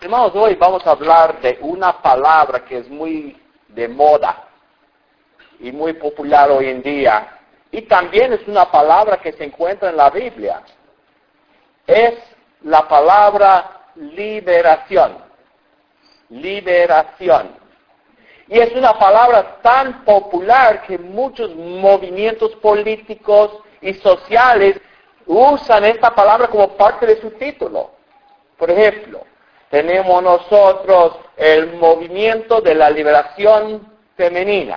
Hermanos, hoy vamos a hablar de una palabra que es muy de moda y muy popular hoy en día. Y también es una palabra que se encuentra en la Biblia. Es la palabra liberación. Liberación. Y es una palabra tan popular que muchos movimientos políticos y sociales usan esta palabra como parte de su título. Por ejemplo, tenemos nosotros el movimiento de la liberación femenina,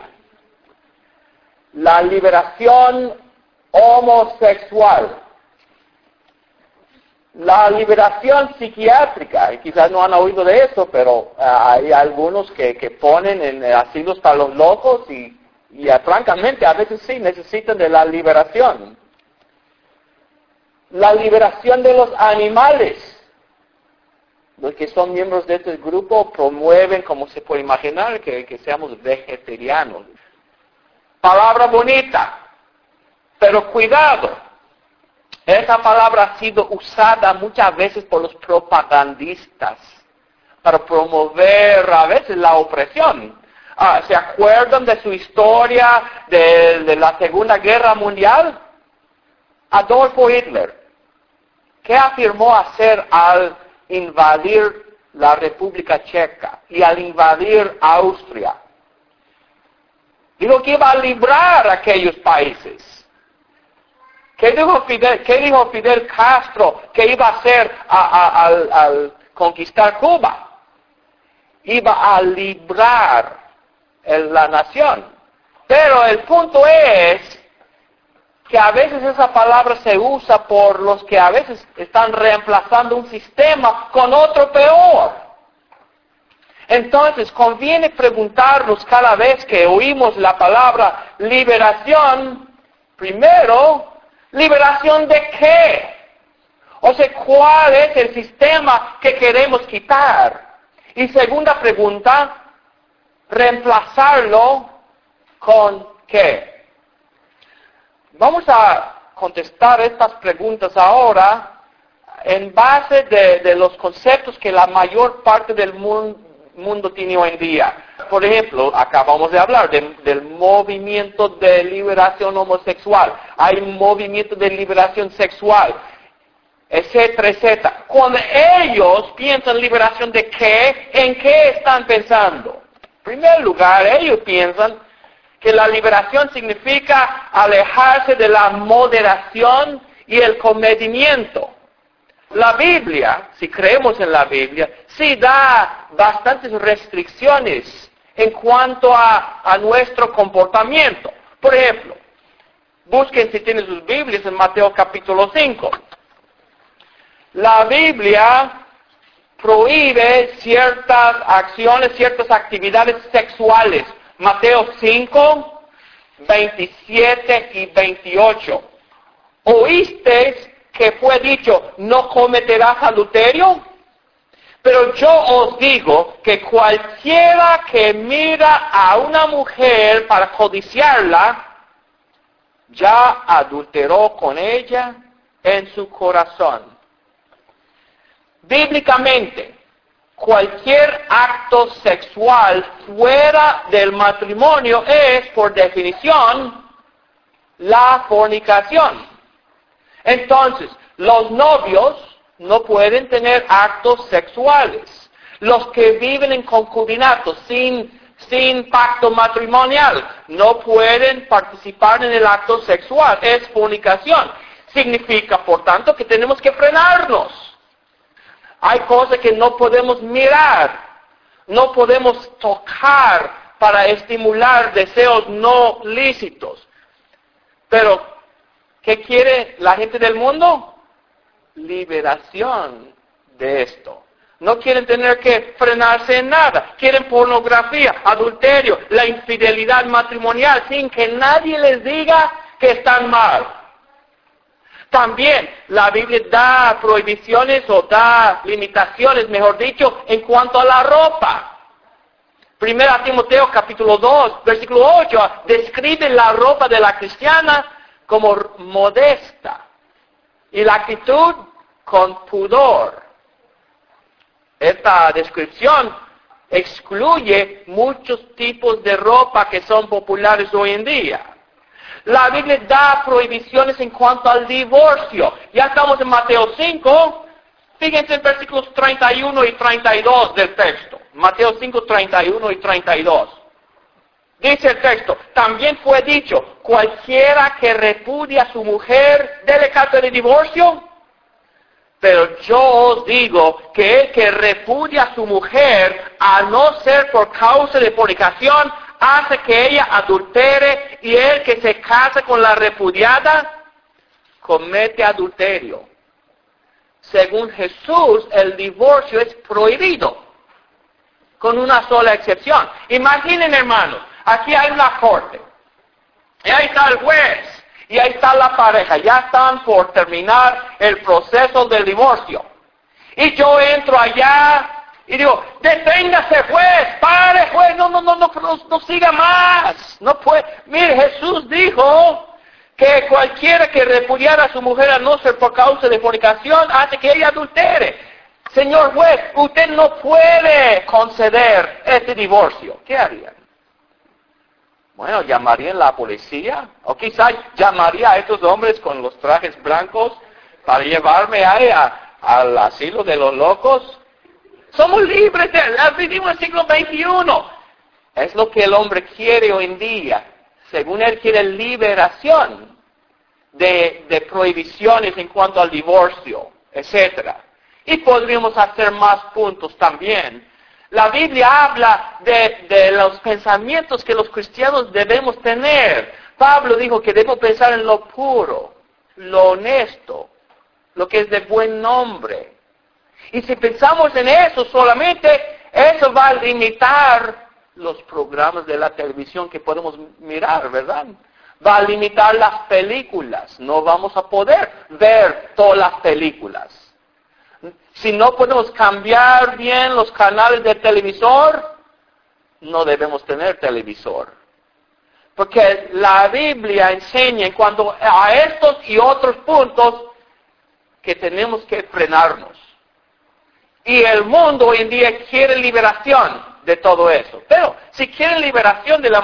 la liberación homosexual, la liberación psiquiátrica, y quizás no han oído de eso, pero hay algunos que ponen en asilos para los locos y francamente a veces sí necesitan de la liberación. La liberación de los animales. Los que son miembros de este grupo promueven, como se puede imaginar, que seamos vegetarianos. Palabra bonita, pero cuidado. Esa palabra ha sido usada muchas veces por los propagandistas para promover a veces la opresión. ¿Se acuerdan de su historia de la Segunda Guerra Mundial? Adolfo Hitler, ¿qué afirmó hacer al invadir la República Checa y al invadir Austria? Dijo que iba a librar a aquellos países. ¿Qué dijo Fidel Castro que iba a hacer al conquistar Cuba? Iba a librar la nación. Pero el punto es que a veces esa palabra se usa por los que a veces están reemplazando un sistema con otro peor. Entonces, conviene preguntarnos cada vez que oímos la palabra liberación, primero, ¿liberación de qué? O sea, ¿cuál es el sistema que queremos quitar? Y segunda pregunta, ¿reemplazarlo con qué? Vamos a contestar estas preguntas ahora en base de los conceptos que la mayor parte del mundo tiene hoy en día. Por ejemplo, acabamos de hablar del movimiento de liberación homosexual. Hay movimiento de liberación sexual, etcétera, etcétera. Cuando ellos piensan liberación de qué, ¿en qué están pensando? En primer lugar, ellos piensan que la liberación significa alejarse de la moderación y el comedimiento. La Biblia, si creemos en la Biblia, sí da bastantes restricciones en cuanto a nuestro comportamiento. Por ejemplo, busquen si tienen sus Biblias en Mateo capítulo 5. La Biblia prohíbe ciertas acciones, ciertas actividades sexuales. Mateo 5, 27 y 28. ¿Oísteis que fue dicho, no cometerás adulterio? Pero yo os digo que cualquiera que mira a una mujer para codiciarla, ya adulteró con ella en su corazón. Bíblicamente, cualquier acto sexual fuera del matrimonio es, por definición, la fornicación. Entonces, los novios no pueden tener actos sexuales. Los que viven en concubinato sin pacto matrimonial no pueden participar en el acto sexual. Es fornicación. Significa, por tanto, que tenemos que frenarnos. Hay cosas que no podemos mirar, no podemos tocar para estimular deseos no lícitos. Pero, ¿qué quiere la gente del mundo? Liberación de esto. No quieren tener que frenarse en nada. Quieren pornografía, adulterio, la infidelidad matrimonial sin que nadie les diga que están mal. También la Biblia da prohibiciones o da limitaciones, mejor dicho, en cuanto a la ropa. Primera Timoteo capítulo 2, versículo 8, describe la ropa de la cristiana como modesta y la actitud con pudor. esta descripción excluye muchos tipos de ropa que son populares hoy en día. La Biblia da prohibiciones en cuanto al divorcio. Ya estamos en Mateo 5. Fíjense en versículos 31 y 32 del texto. Mateo 5, 31 y 32. Dice el texto, también fue dicho, cualquiera que repudia a su mujer, dele carta de divorcio. Pero yo os digo que el que repudia a su mujer, a no ser por causa de fornicación, hace que ella adultere, y el que se casa con la repudiada, comete adulterio. Según Jesús, el divorcio es prohibido, con una sola excepción. Imaginen, hermanos, aquí hay una corte, y ahí está el juez, y ahí está la pareja, ya están por terminar el proceso del divorcio. Y yo entro allá y digo, deténgase juez, pare juez, no siga más. No puede. Mire, Jesús dijo que cualquiera que repudiara a su mujer a no ser por causa de fornicación hace que ella adultere. Señor juez, usted no puede conceder este divorcio. ¿Qué haría? Bueno, llamarían a la policía, o quizás llamaría a estos hombres con los trajes blancos para llevarme al asilo de los locos. Somos libres, vivimos en el siglo XXI. Es lo que el hombre quiere hoy en día. Según él quiere liberación de prohibiciones en cuanto al divorcio, etc. Y podríamos hacer más puntos también. La Biblia habla de los pensamientos que los cristianos debemos tener. Pablo dijo que debemos pensar en lo puro, lo honesto, lo que es de buen nombre. Y si pensamos en eso solamente, eso va a limitar los programas de la televisión que podemos mirar, ¿verdad? Va a limitar las películas. No vamos a poder ver todas las películas. Si no podemos cambiar bien los canales de televisor, no debemos tener televisor. Porque la Biblia enseña en cuanto a estos y otros puntos que tenemos que frenarnos. Y el mundo hoy en día quiere liberación de todo eso. Pero si quieren liberación de la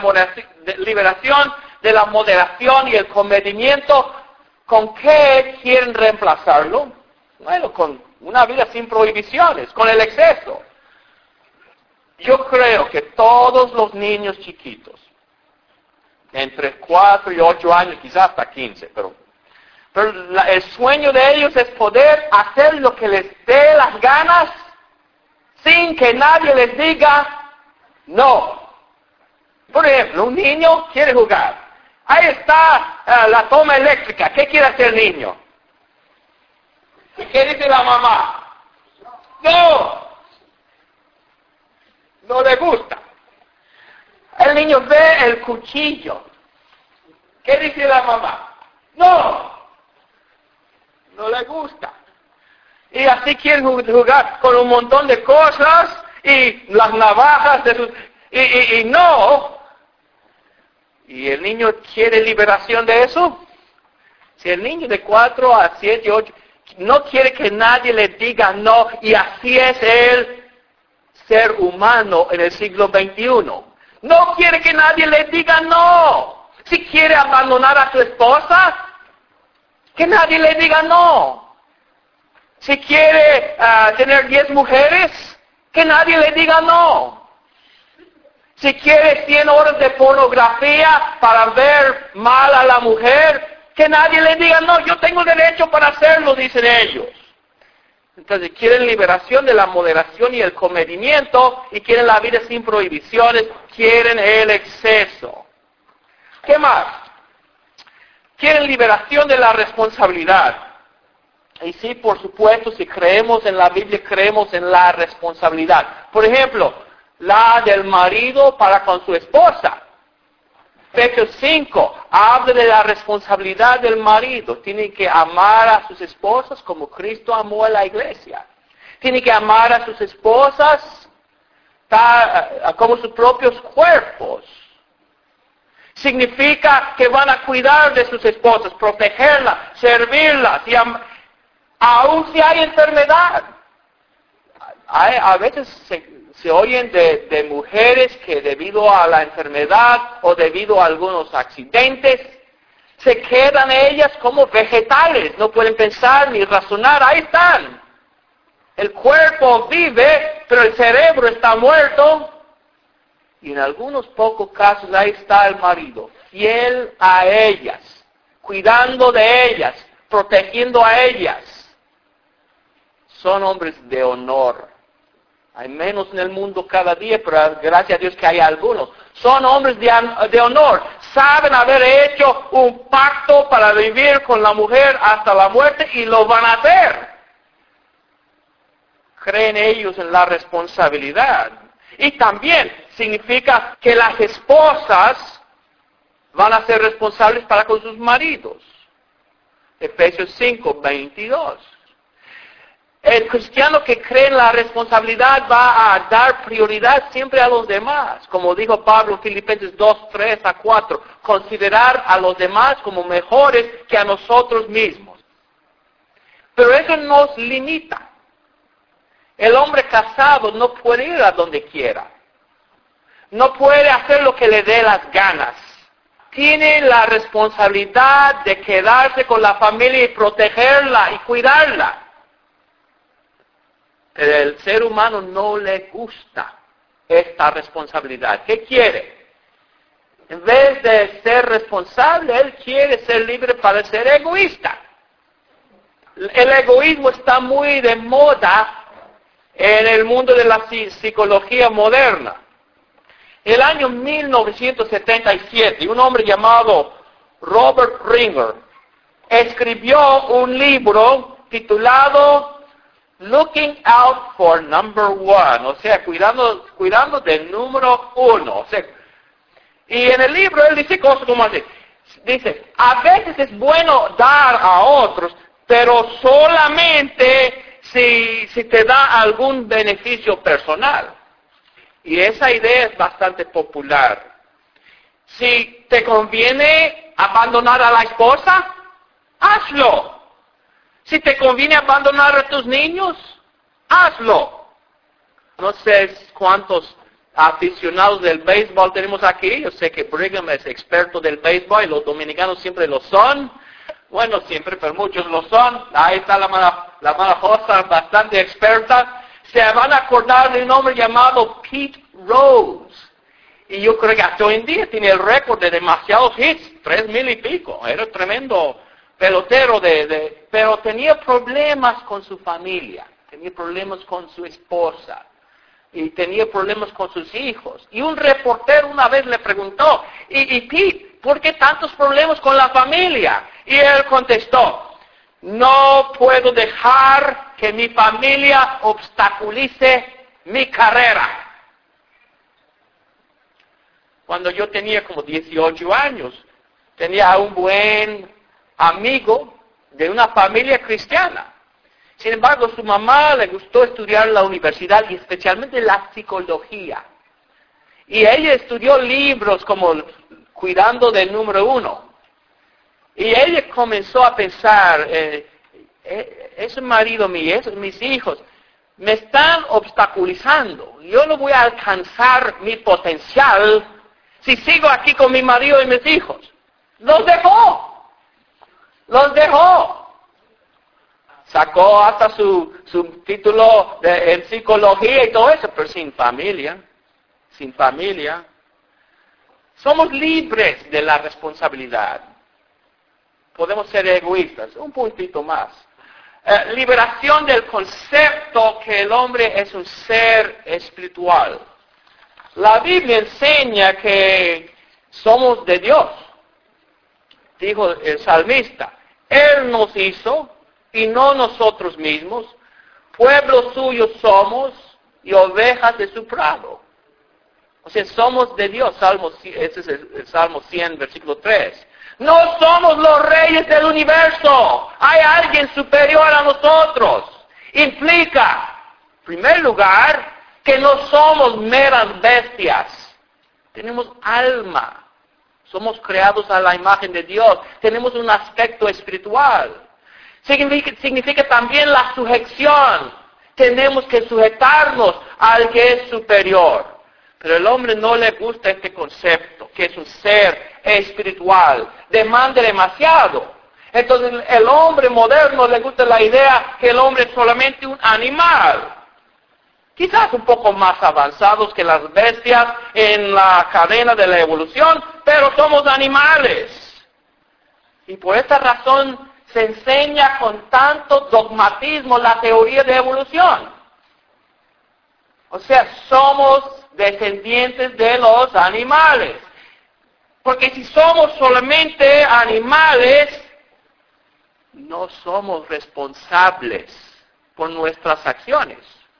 moderación y el comedimiento, ¿con qué quieren reemplazarlo? Bueno, con una vida sin prohibiciones, con el exceso. Yo creo que todos los niños chiquitos, entre 4 y 8 años, quizás hasta 15, pero el sueño de ellos es poder hacer lo que les dé las ganas sin que nadie les diga no. Por ejemplo, un niño quiere jugar. Ahí está la toma eléctrica. ¿Qué quiere hacer el niño? ¿Qué dice la mamá? No le gusta. El niño ve el cuchillo. ¿Qué dice la mamá? No le gusta. Y así quieren jugar con un montón de cosas y las navajas de sus... Y no. ¿Y el niño quiere liberación de eso? Si el niño de 4 a 7, 8... no quiere que nadie le diga no, y así es el ser humano en el siglo XXI. No quiere que nadie le diga no. Si quiere abandonar a su esposa, que nadie le diga no. Si quiere tener 10 mujeres, que nadie le diga no. Si quiere 100 horas de pornografía para ver mal a la mujer, que nadie le diga, no, yo tengo derecho para hacerlo, dicen ellos. Entonces quieren liberación de la moderación y el comedimiento, y quieren la vida sin prohibiciones, quieren el exceso. ¿Qué más? Quieren liberación de la responsabilidad. Y sí, por supuesto, si creemos en la Biblia, creemos en la responsabilidad. Por ejemplo, la del marido para con su esposa. Efesios 5 habla de la responsabilidad del marido. Tiene que amar a sus esposas como Cristo amó a la iglesia. Tiene que amar a sus esposas como sus propios cuerpos. Significa que van a cuidar de sus esposas, protegerlas, servirlas, y aun si hay enfermedad. A veces se oyen de mujeres que debido a la enfermedad o debido a algunos accidentes, se quedan ellas como vegetales, no pueden pensar ni razonar, ahí están. El cuerpo vive, pero el cerebro está muerto. Y en algunos pocos casos ahí está el marido, fiel a ellas, cuidando de ellas, protegiendo a ellas. Son hombres de honor. Hay menos en el mundo cada día, pero gracias a Dios que hay algunos. Son hombres de honor. Saben haber hecho un pacto para vivir con la mujer hasta la muerte y lo van a hacer. Creen ellos en la responsabilidad. Y también significa que las esposas van a ser responsables para con sus maridos. Efesios 5, 22. El cristiano que cree en la responsabilidad va a dar prioridad siempre a los demás. Como dijo Pablo en Filipenses 2, 3 a 4. Considerar a los demás como mejores que a nosotros mismos. Pero eso nos limita. El hombre casado no puede ir a donde quiera. No puede hacer lo que le dé las ganas. Tiene la responsabilidad de quedarse con la familia y protegerla y cuidarla. Pero el ser humano no le gusta esta responsabilidad. ¿Qué quiere? En vez de ser responsable, él quiere ser libre para ser egoísta. El egoísmo está muy de moda en el mundo de la psicología moderna. En el año 1977, un hombre llamado Robert Ringer escribió un libro titulado Looking Out for Number One, o sea, cuidando del número uno. O sea, y en el libro él dice cosas como así. Dice, a veces es bueno dar a otros, pero solamente si te da algún beneficio personal. Y esa idea es bastante popular. Si te conviene abandonar a la esposa, hazlo. Si te conviene abandonar a tus niños, hazlo. No sé cuántos aficionados del béisbol tenemos aquí. Yo sé que Brigham es experto del béisbol y los dominicanos siempre lo son. Bueno, siempre, pero muchos lo son. Ahí está la mala Josa, bastante experta. Se van a acordar de un hombre llamado Pete Rose. Y yo creo que hasta hoy en día tiene el récord de demasiados hits, 3,000 y pico. Era tremendo pelotero, pero tenía problemas con su familia, tenía problemas con su esposa y tenía problemas con sus hijos. Y un reportero una vez le preguntó, y Pete, ¿por qué tantos problemas con la familia? Y él contestó, no puedo dejar que mi familia obstaculice mi carrera. Cuando yo tenía como 18 años, tenía un buen amigo de una familia cristiana. Sin embargo, su mamá le gustó estudiar en la universidad y especialmente la psicología. Y ella estudió libros como Cuidando del Número Uno. Y ella comenzó a pensar, ese marido mío, mis hijos, me están obstaculizando. Yo no voy a alcanzar mi potencial si sigo aquí con mi marido y mis hijos. Los dejó. Sacó hasta su título en psicología y todo eso, pero sin familia. Somos libres de la responsabilidad. Podemos ser egoístas. Un puntito más. Liberación del concepto que el hombre es un ser espiritual. La Biblia enseña que somos de Dios. Dijo el salmista, Él nos hizo y no nosotros mismos, pueblo suyo somos y ovejas de su prado. O sea, somos de Dios, ese es el Salmo 100, versículo 3. No somos los reyes del universo, hay alguien superior a nosotros. Implica, en primer lugar, que no somos meras bestias, tenemos alma. Somos creados a la imagen de Dios. Tenemos un aspecto espiritual. Significa también la sujeción. Tenemos que sujetarnos al que es superior. Pero al hombre no le gusta este concepto, que es un ser espiritual. Demanda demasiado. Entonces el hombre moderno le gusta la idea que el hombre es solamente un animal. Quizás un poco más avanzados que las bestias en la cadena de la evolución, pero somos animales. Y por esta razón se enseña con tanto dogmatismo la teoría de evolución. O sea, somos descendientes de los animales. Porque si somos solamente animales, no somos responsables por nuestras acciones.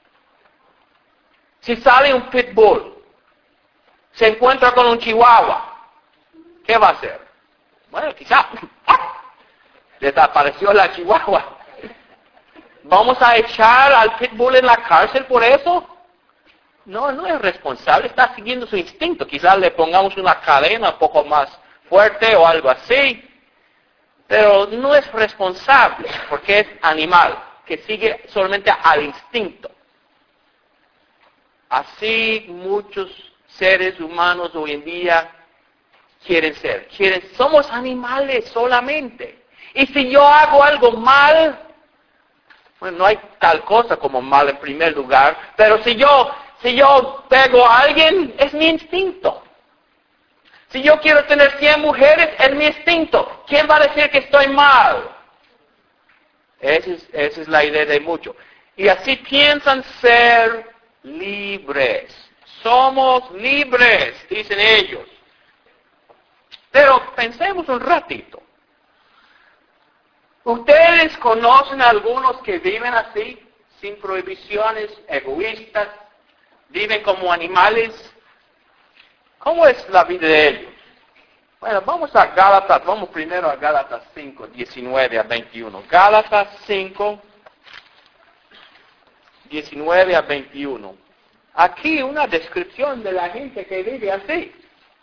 Si sale un pitbull, se encuentra con un chihuahua, ¿qué va a hacer? Bueno, quizá desapareció la chihuahua. ¿Vamos a echar al pitbull en la cárcel por eso? No es responsable, está siguiendo su instinto. Quizás le pongamos una cadena un poco más fuerte o algo así, pero no es responsable porque es animal, que sigue solamente al instinto. Así muchos seres humanos hoy en día quieren ser. Somos animales solamente. Y si yo hago algo mal, bueno, no hay tal cosa como mal en primer lugar, pero si yo pego a alguien, es mi instinto. Si yo quiero tener 100 mujeres, es mi instinto. ¿Quién va a decir que estoy mal? Esa es la idea de muchos. Y así piensan ser libres. Somos libres, dicen ellos. Pero pensemos un ratito. ¿Ustedes conocen a algunos que viven así, sin prohibiciones, egoístas, viven como animales? ¿Cómo es la vida de ellos? Bueno, vamos primero a Gálatas 5, 19 a 21. Gálatas 5, 19 a 21. Aquí una descripción de la gente que vive así.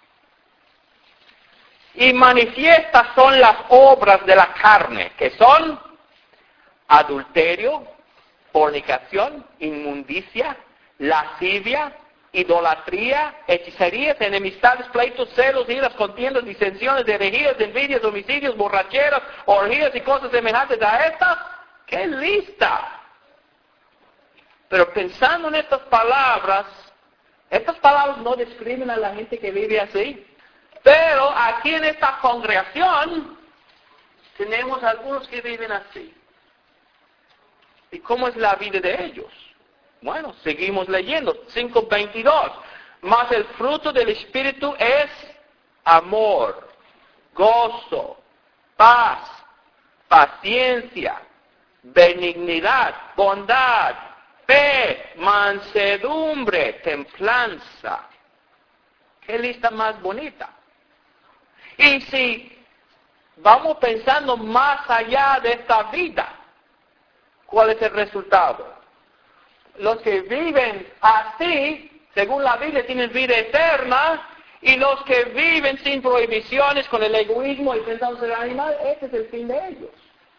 Y manifiestas son las obras de la carne, que son adulterio, fornicación, inmundicia, lascivia, idolatría, hechicerías, enemistades, pleitos, celos, iras, contiendas, disensiones, herejías, envidias, homicidios, borracheras, orgías y cosas semejantes a estas. ¡Qué lista! Pero pensando en estas palabras no describen a la gente que vive así. Pero aquí en esta congregación tenemos algunos que viven así. ¿Y cómo es la vida de ellos? Bueno, seguimos leyendo. 5:22. Mas el fruto del Espíritu es amor, gozo, paz, paciencia, benignidad, bondad, fe, mansedumbre, templanza. ¿Qué lista más bonita? Y si vamos pensando más allá de esta vida, ¿cuál es el resultado? Los que viven así, según la Biblia, tienen vida eterna, y los que viven sin prohibiciones, con el egoísmo y pensando ser animal, ese es el fin de ellos.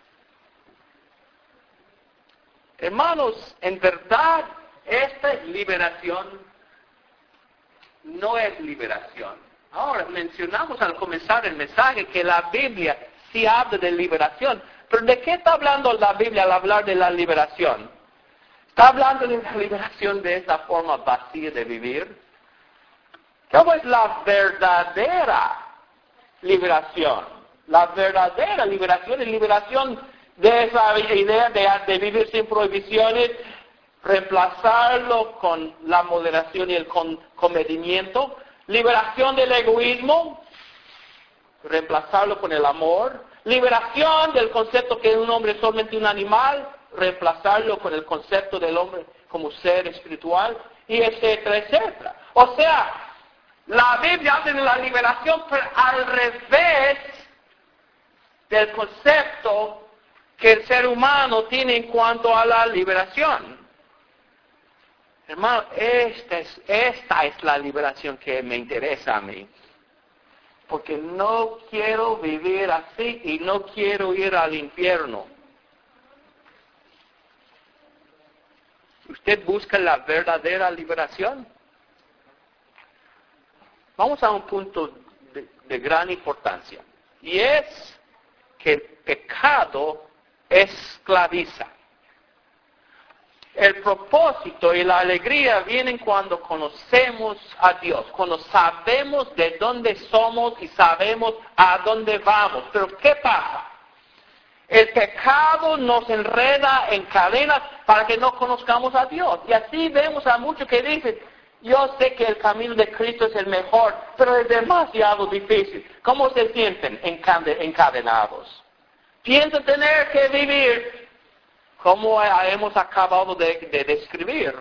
Hermanos, en verdad, esta liberación no es liberación. Ahora, mencionamos al comenzar el mensaje que la Biblia sí habla de liberación. Pero ¿de qué está hablando la Biblia al hablar de la liberación? ¿Está hablando de la liberación de esa forma vacía de vivir? ¿Cómo es la verdadera liberación? La verdadera liberación es liberación de esa idea de vivir sin prohibiciones, reemplazarlo con la moderación y el comedimiento. Liberación del egoísmo, reemplazarlo con el amor. Liberación del concepto que un hombre es solamente un animal, reemplazarlo con el concepto del hombre como ser espiritual, y etcétera, etcétera. O sea, la Biblia habla de la liberación, pero al revés del concepto que el ser humano tiene en cuanto a la liberación. Hermano, esta es la liberación que me interesa a mí. Porque no quiero vivir así y no quiero ir al infierno. ¿Usted busca la verdadera liberación? Vamos a un punto de gran importancia. Y es que el pecado esclaviza. El propósito y la alegría vienen cuando conocemos a Dios, cuando sabemos de dónde somos y sabemos a dónde vamos. Pero ¿qué pasa? El pecado nos enreda en cadenas para que no conozcamos a Dios. Y así vemos a muchos que dicen, yo sé que el camino de Cristo es el mejor, pero es demasiado difícil. ¿Cómo se sienten encadenados? Piensan tener que vivir como hemos acabado de describir.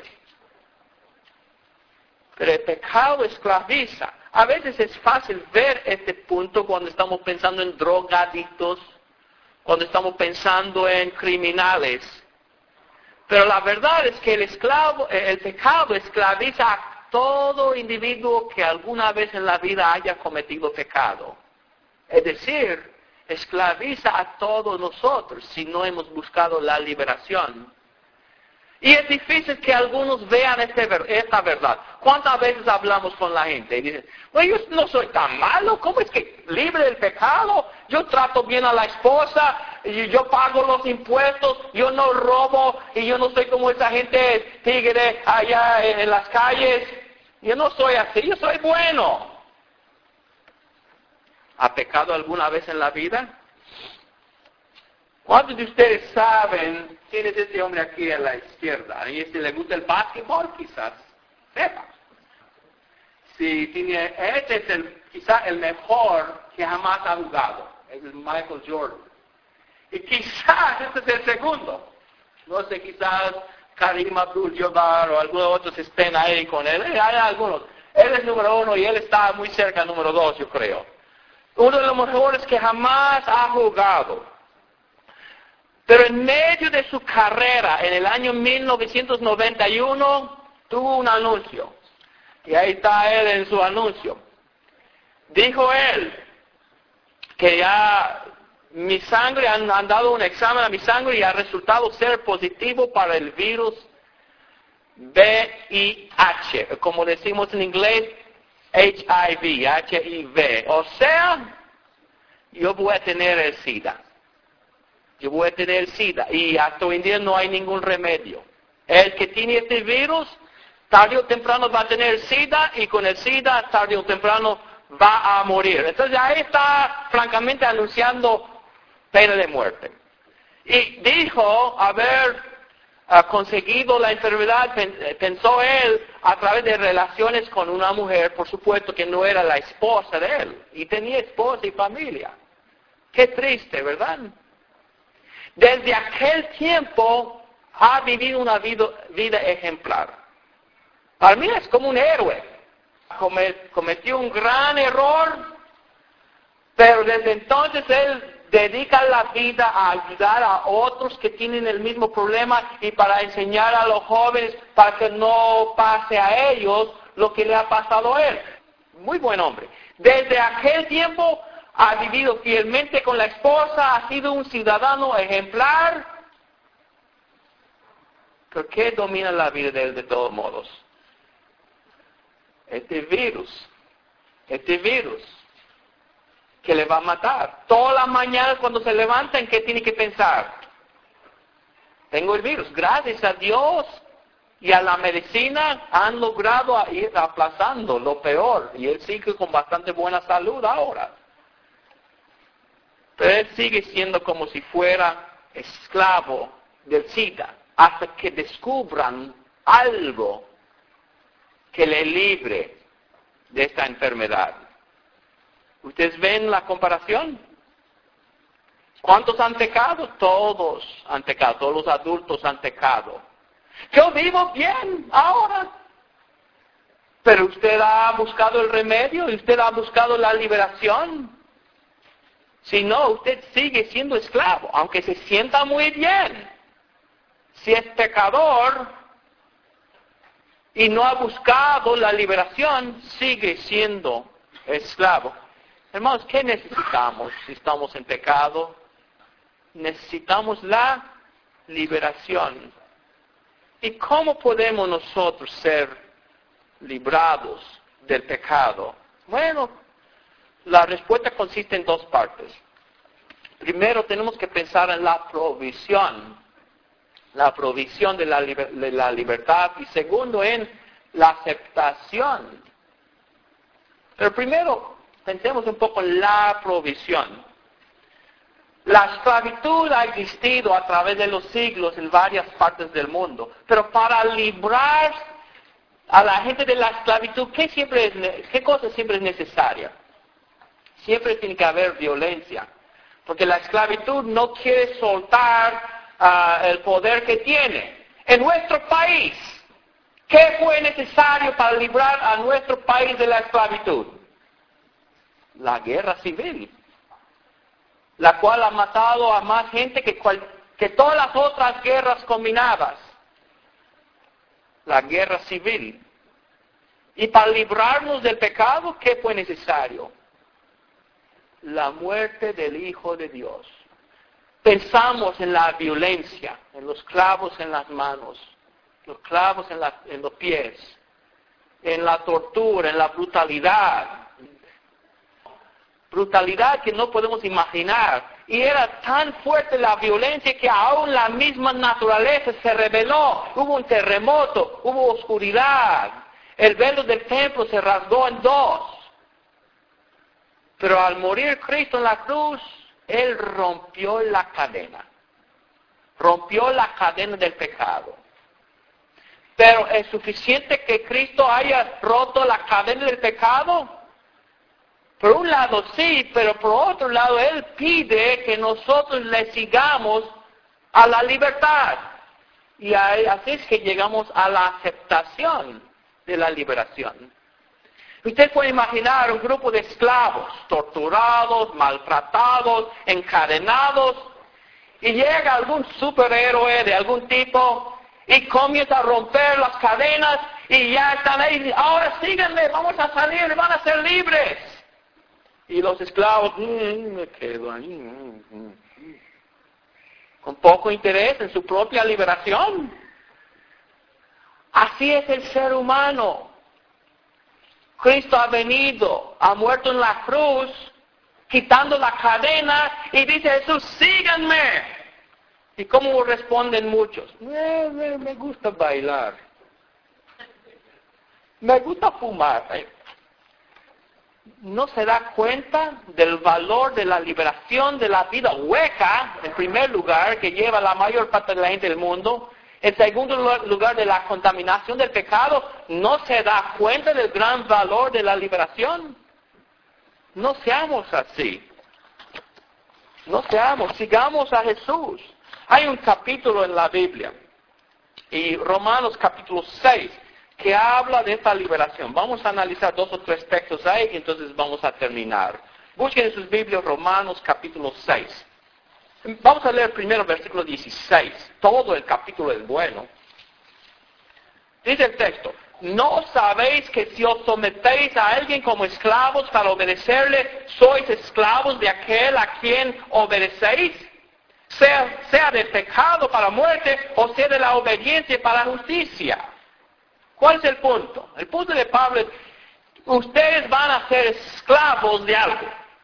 Pero el pecado esclaviza. A veces es fácil ver este punto cuando estamos pensando en drogadictos, cuando estamos pensando en criminales. Pero la verdad es que el pecado esclaviza a todo individuo que alguna vez en la vida haya cometido pecado. Es decir, esclaviza a todos nosotros si no hemos buscado la liberación. Y es difícil que algunos vean esta verdad. ¿Cuántas veces hablamos con la gente y dicen, bueno, yo no soy tan malo, ¿cómo es que libre del pecado? Yo trato bien a la esposa, y yo pago los impuestos, yo no robo, y yo no soy como esa gente tigre allá en las calles. Yo no soy así, yo soy bueno. ¿Ha pecado alguna vez en la vida? ¿Cuántos de ustedes saben quién es este hombre aquí a la izquierda? ¿Y si le gusta el básquetbol? Quizás sepa. Si tiene, este es quizás el mejor que jamás ha jugado. Es el Michael Jordan. Y quizás este es el segundo. No sé, quizás Karim Abdul-Jabbar o algunos otros estén ahí con él. Hay algunos. Él es número 1 y él está muy cerca del número 2, yo creo. Uno de los mejores que jamás ha jugado. Pero en medio de su carrera, en el año 1991, tuvo un anuncio. Y ahí está él en su anuncio. Dijo él que ya mi sangre, han dado un examen a mi sangre y ha resultado ser positivo para el virus VIH. Como decimos en inglés, HIV. O sea, yo voy a tener el SIDA. Yo voy a tener SIDA y hasta hoy en día no hay ningún remedio. El que tiene este virus, tarde o temprano va a tener SIDA y con el SIDA, tarde o temprano va a morir. Entonces ahí está francamente anunciando pena de muerte. Y dijo haber conseguido la enfermedad, pensó él, a través de relaciones con una mujer, por supuesto que no era la esposa de él. Y tenía esposa y familia. Qué triste, ¿verdad? Desde aquel tiempo ha vivido una vida ejemplar. Para mí es como un héroe. Cometió un gran error, pero desde entonces él dedica la vida a ayudar a otros que tienen el mismo problema y para enseñar a los jóvenes para que no pase a ellos lo que le ha pasado a él. Muy buen hombre. Desde aquel tiempo ha vivido fielmente con la esposa, ha sido un ciudadano ejemplar. ¿Por qué domina la vida de él de todos modos? Este virus que le va a matar. Todas las mañanas cuando se levanta, ¿en qué tiene que pensar? Tengo el virus. Gracias a Dios y a la medicina han logrado ir aplazando lo peor. Y él sigue con bastante buena salud ahora. Pero él sigue siendo como si fuera esclavo del SIDA hasta que descubran algo que le libre de esta enfermedad. ¿Ustedes ven la comparación? ¿Cuántos han pecado? Todos han pecado, todos los adultos han pecado. Yo vivo bien ahora. Pero usted ha buscado el remedio, usted ha buscado la liberación. Si no, usted sigue siendo esclavo, aunque se sienta muy bien. Si es pecador y no ha buscado la liberación, sigue siendo esclavo. Hermanos, ¿qué necesitamos si estamos en pecado? Necesitamos la liberación. ¿Y cómo podemos nosotros ser librados del pecado? Bueno, la respuesta consiste en dos partes. Primero tenemos que pensar en la provisión de la libertad, y segundo en la aceptación. Pero primero pensemos un poco en la provisión. La esclavitud ha existido a través de los siglos en varias partes del mundo, pero para librar a la gente de la esclavitud, ¿qué cosa siempre es necesaria? Siempre tiene que haber violencia, porque la esclavitud no quiere soltar el poder que tiene. En nuestro país, ¿qué fue necesario para librar a nuestro país de la esclavitud? La guerra civil, la cual ha matado a más gente que todas las otras guerras combinadas. La guerra civil. Y para librarnos del pecado, ¿qué fue necesario? La muerte del Hijo de Dios. Pensamos en la violencia, en los clavos en las manos, los clavos en los pies, en la tortura, en la brutalidad. Brutalidad que no podemos imaginar. Y era tan fuerte la violencia que aún la misma naturaleza se rebeló. Hubo un terremoto, hubo oscuridad. El velo del templo se rasgó en dos. Pero al morir Cristo en la cruz, Él rompió la cadena. Rompió la cadena del pecado. Pero ¿es suficiente que Cristo haya roto la cadena del pecado? Por un lado sí, pero por otro lado Él pide que nosotros le sigamos a la libertad. Y así es que llegamos a la aceptación de la liberación. Usted puede imaginar un grupo de esclavos, torturados, maltratados, encadenados, y llega algún superhéroe de algún tipo y comienza a romper las cadenas y ya están ahí. Ahora síganme, vamos a salir, van a ser libres. Y los esclavos, me quedo ahí, con poco interés en su propia liberación. Así es el ser humano. Cristo ha venido, ha muerto en la cruz, quitando la cadena, y dice Jesús, síganme. ¿Y cómo responden muchos? Me gusta bailar. Me gusta fumar. No se da cuenta del valor de la liberación de la vida hueca, en primer lugar, que lleva la mayor parte de la gente del mundo. En segundo lugar, de la contaminación del pecado. No se da cuenta del gran valor de la liberación. No seamos así. No seamos, sigamos a Jesús. Hay un capítulo en la Biblia, y Romanos capítulo 6, que habla de esta liberación. Vamos a analizar 2 o 3 textos ahí y entonces vamos a terminar. Busquen en sus Biblias Romanos capítulo 6. Vamos a leer primero versículo 16. Todo el capítulo es bueno. Dice el texto, ¿no sabéis que si os sometéis a alguien como esclavos para obedecerle, sois esclavos de aquel a quien obedecéis? Sea de pecado para muerte o sea de la obediencia para justicia. ¿Cuál es el punto? El punto de Pablo es, ustedes van a ser esclavos de algo.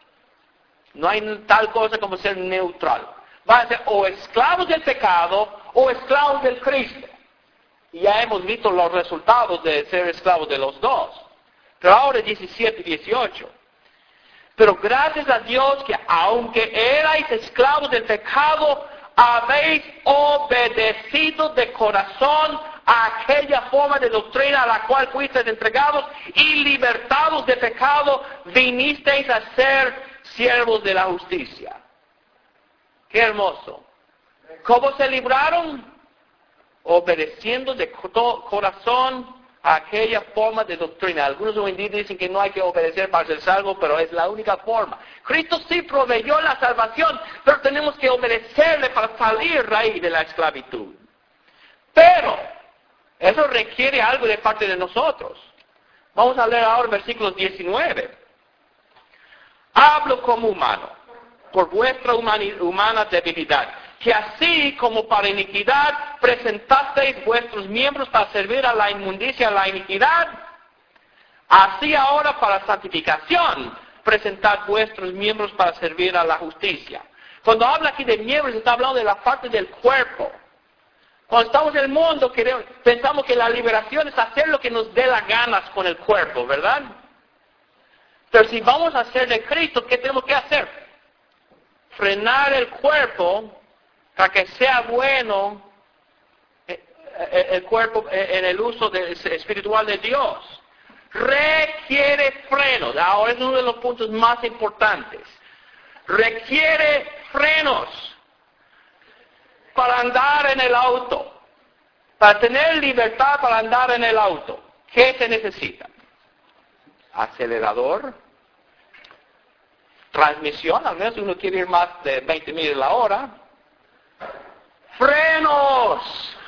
No hay tal cosa como ser neutral. Van a ser o esclavos del pecado o esclavos del Cristo. Y ya hemos visto los resultados de ser esclavos de los dos. Pero ahora 17 y 18. Pero gracias a Dios que aunque erais esclavos del pecado, habéis obedecido de corazón a aquella forma de doctrina a la cual fuisteis entregados y libertados de pecado, vinisteis a ser siervos de la justicia. Qué hermoso. ¿Cómo se libraron? Obedeciendo de corazón a aquella forma de doctrina. Algunos hoy en día dicen que no hay que obedecer para ser salvo, pero es la única forma. Cristo sí proveyó la salvación, pero tenemos que obedecerle para salir ahí de la esclavitud. Pero eso requiere algo de parte de nosotros. Vamos a leer ahora versículos 19. Hablo como humano, por vuestra humana debilidad. que así como para iniquidad presentasteis vuestros miembros para servir a la inmundicia, a la iniquidad, así ahora para santificación presentad vuestros miembros para servir a la justicia. Cuando habla aquí de miembros, está hablando de la parte del cuerpo. Cuando estamos en el mundo, pensamos que la liberación es hacer lo que nos dé las ganas con el cuerpo, ¿verdad? Pero si vamos a ser de Cristo, ¿qué tenemos que hacer? Frenar el cuerpo para que sea bueno el cuerpo en el uso espiritual de Dios. Requiere frenos. Ahora es uno de los puntos más importantes. Requiere frenos para andar en el auto. Para tener libertad para andar en el auto. ¿Qué se necesita? Acelerador, transmisión, al menos uno quiere ir más de 20 millas a la hora. Frenos.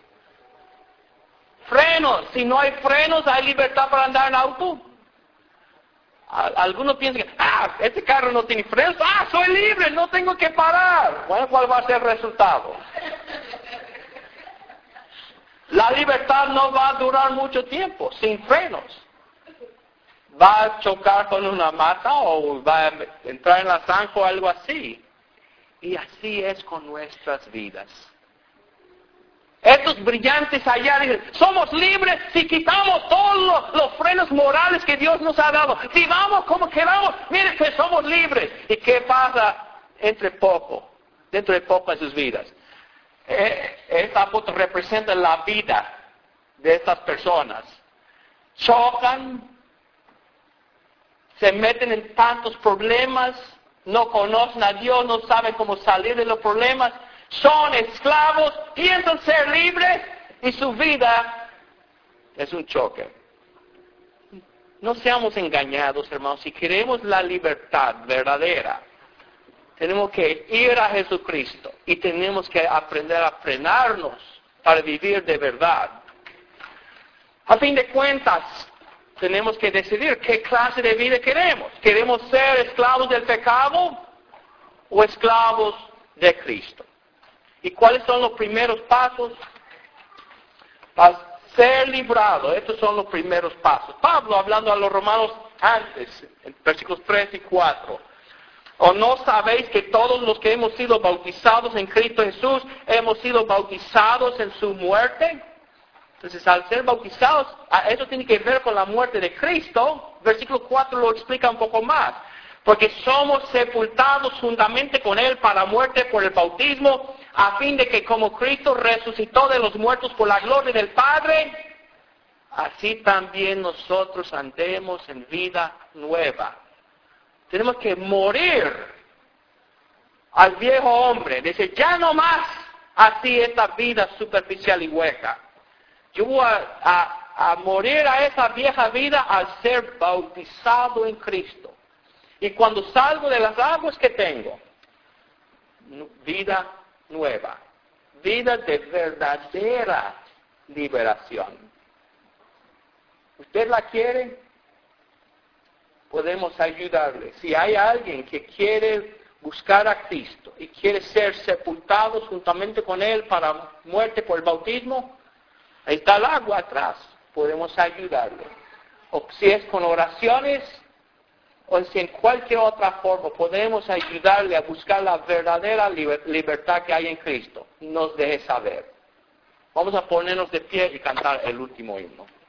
Frenos. Si no hay frenos, ¿hay libertad para andar en auto? Algunos piensan que, este carro no tiene frenos. Soy libre, no tengo que parar. Bueno, ¿cuál va a ser el resultado? La libertad no va a durar mucho tiempo sin frenos. Va a chocar con una mata o va a entrar en la zanja o algo así. Y así es con nuestras vidas. Estos brillantes allá dicen, somos libres si quitamos todos los frenos morales que Dios nos ha dado. Si vamos como queramos, miren que somos libres. ¿Y qué pasa dentro de poco en sus vidas? Esta foto representa la vida de estas personas. Chocan, se meten en tantos problemas, no conocen a Dios, no saben cómo salir de los problemas. Son esclavos, piensan ser libres y su vida es un choque. No seamos engañados, hermanos. Si queremos la libertad verdadera, tenemos que ir a Jesucristo y tenemos que aprender a frenarnos para vivir de verdad. A fin de cuentas, tenemos que decidir qué clase de vida queremos. ¿Queremos ser esclavos del pecado o esclavos de Cristo? ¿Y cuáles son los primeros pasos? Para ser librado, estos son los primeros pasos. Pablo, hablando a los romanos antes, en versículos 3 y 4. ¿O no sabéis que todos los que hemos sido bautizados en Cristo Jesús, hemos sido bautizados en su muerte? Entonces, al ser bautizados, eso tiene que ver con la muerte de Cristo. Versículo 4 lo explica un poco más. Porque somos sepultados juntamente con Él para muerte por el bautismo, a fin de que como Cristo resucitó de los muertos por la gloria del Padre, así también nosotros andemos en vida nueva. Tenemos que morir al viejo hombre. Dice, ya no más así esta vida superficial y hueca. Yo voy a morir a esa vieja vida al ser bautizado en Cristo. Y cuando salgo de las aguas que tengo, vida nueva, vida de verdadera liberación. ¿Usted la quiere? Podemos ayudarle. Si hay alguien que quiere buscar a Cristo y quiere ser sepultado juntamente con Él para muerte por el bautismo, ahí está el agua atrás. Podemos ayudarle. O si es con oraciones, o si en cualquier otra forma podemos ayudarle a buscar la verdadera libertad que hay en Cristo, nos deje saber. Vamos a ponernos de pie y cantar el último himno.